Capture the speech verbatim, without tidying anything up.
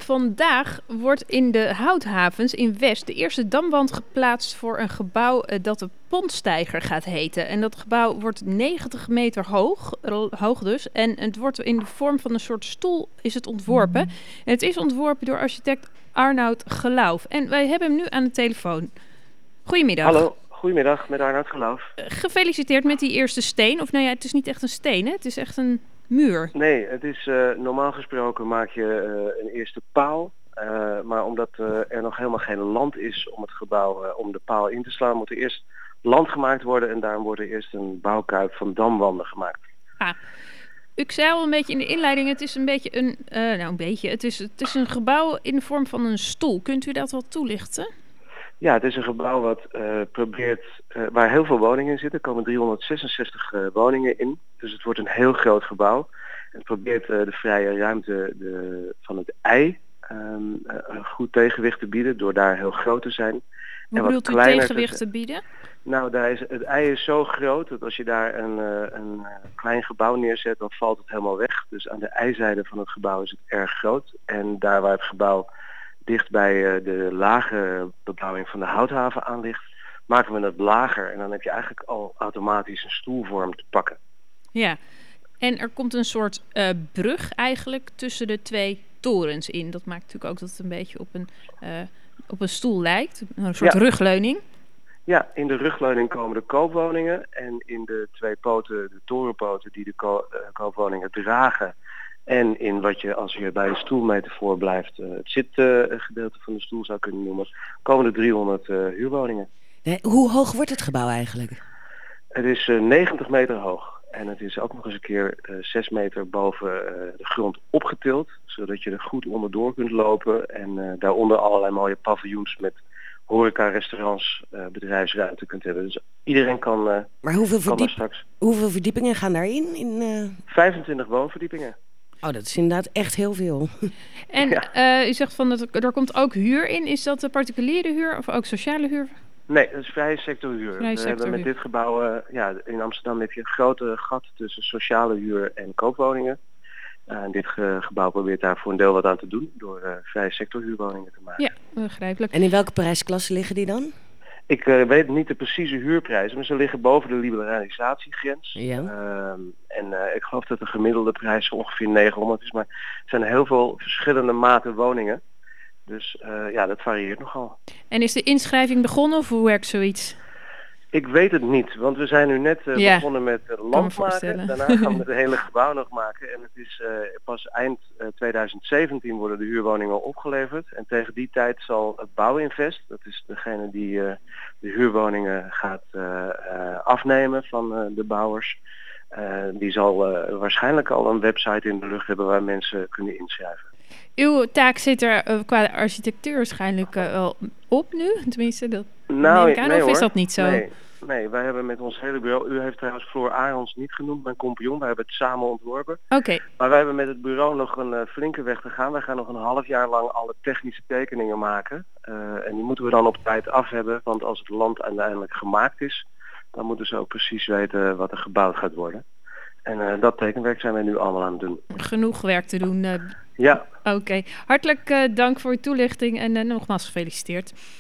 Vandaag wordt in de houthavens in West de eerste damwand geplaatst voor een gebouw uh, dat de Pontsteiger gaat heten. En dat gebouw wordt negentig meter hoog, hoog dus. En het wordt in de vorm van een soort stoel is het ontworpen. En het is ontworpen door architect Arnoud Geloof. En wij hebben hem nu aan de telefoon. Goedemiddag. Hallo, goedemiddag met Arnoud Geloof. Uh, gefeliciteerd met die eerste steen. Of nou ja, het is niet echt een steen, hè? Het is echt een muur. Nee, het is uh, normaal gesproken maak je uh, een eerste paal. Uh, maar omdat uh, er nog helemaal geen land is om het gebouw, uh, om de paal in te slaan, moet er eerst land gemaakt worden. En daarom wordt er eerst een bouwkuip van damwanden gemaakt. Ah. Ik zei al een beetje in de inleiding, het is een beetje een, uh, nou een beetje, het is, het is een gebouw in de vorm van een stoel. Kunt u dat wat toelichten? Ja, het is een gebouw wat uh, probeert, uh, waar heel veel woningen in zitten. Er komen driehonderdzesenzestig uh, woningen in. Dus het wordt een heel groot gebouw. Het probeert uh, de vrije ruimte de, van het ei um, uh, een goed tegenwicht te bieden door daar heel groot te zijn. Hoe bedoelt u tegenwicht te bieden? Nou, daar is, het ei is zo groot dat als je daar een, uh, een uh, klein gebouw neerzet, dan valt het helemaal weg. Dus aan de eizijde van het gebouw is het erg groot. En daar waar het gebouw dicht bij uh, de lage bebouwing van de houthaven aan ligt, maken we het lager. En dan heb je eigenlijk al automatisch een stoelvorm te pakken. Ja, en er komt een soort uh, brug eigenlijk tussen de twee torens in. Dat maakt natuurlijk ook dat het een beetje op een, uh, op een stoel lijkt. Een soort ja. rugleuning. Ja, in de rugleuning komen de koopwoningen. En in de twee poten, de torenpoten die de ko- uh, koopwoningen dragen. En in wat je, als je bij de stoelmetafoor blijft, uh, het zitgedeelte uh, van de stoel zou kunnen noemen, komen er driehonderd uh, huurwoningen. Nee, hoe hoog wordt het gebouw eigenlijk? Het is uh, negentig meter hoog. En het is ook nog eens een keer uh, zes meter boven uh, de grond opgetild. Zodat je er goed onderdoor kunt lopen. En uh, daaronder allerlei mooie paviljoens met horeca, restaurants, uh, bedrijfsruimte kunt hebben. Dus iedereen kan, uh, maar hoeveel, kan verdiep- straks. hoeveel verdiepingen gaan daarin? In, uh... vijfentwintig woonverdiepingen. Oh, dat is inderdaad echt heel veel. En ja. uh, u zegt van dat er komt ook huur in. Is dat de particuliere huur of ook sociale huur? Nee, dat is vrije sectorhuur. Vrije We sector hebben met dit gebouw, uh, ja, in Amsterdam heb je een grote gat tussen sociale huur en koopwoningen. Uh, en dit ge- gebouw probeert daar voor een deel wat aan te doen door uh, vrije sectorhuurwoningen te maken. Ja, begrijpelijk. En in welke prijsklasse liggen die dan? Ik uh, weet niet de precieze huurprijzen, maar ze liggen boven de liberalisatiegrens. Ja. Uh, en uh, ik geloof dat de gemiddelde prijs ongeveer negenhonderd is, maar er zijn heel veel verschillende maten woningen. Dus uh, ja, dat varieert nogal. En is de inschrijving begonnen of hoe werkt zoiets? Ik weet het niet, want we zijn nu net uh, ja, begonnen met uh, land maken. Daarna gaan we het hele gebouw nog maken. En het is uh, pas eind uh, twintig zeventien worden de huurwoningen opgeleverd. En tegen die tijd zal het Bouwinvest, dat is degene die uh, de huurwoningen gaat uh, uh, afnemen van uh, de bouwers. Uh, die zal uh, waarschijnlijk al een website in de lucht hebben waar mensen kunnen inschrijven. Uw taak zit er uh, qua architectuur waarschijnlijk uh, wel op nu? Tenminste, dat nou, neem ik aan, nee, of hoor. Is dat niet zo? Nee. Nee, wij hebben met ons hele bureau, u heeft trouwens Floor Arons niet genoemd, mijn compagnon, wij hebben het samen ontworpen. Oké. Okay. Maar wij hebben met het bureau nog een uh, flinke weg te gaan. Wij gaan nog een half jaar lang alle technische tekeningen maken. Uh, en die moeten we dan op tijd af hebben, want als het land uiteindelijk gemaakt is, dan moeten ze ook precies weten wat er gebouwd gaat worden. En uh, dat tekenwerk zijn wij nu allemaal aan het doen. Genoeg werk te doen. Uh... Ja. Oké. Okay. Hartelijk uh, dank voor uw toelichting en uh, nogmaals gefeliciteerd.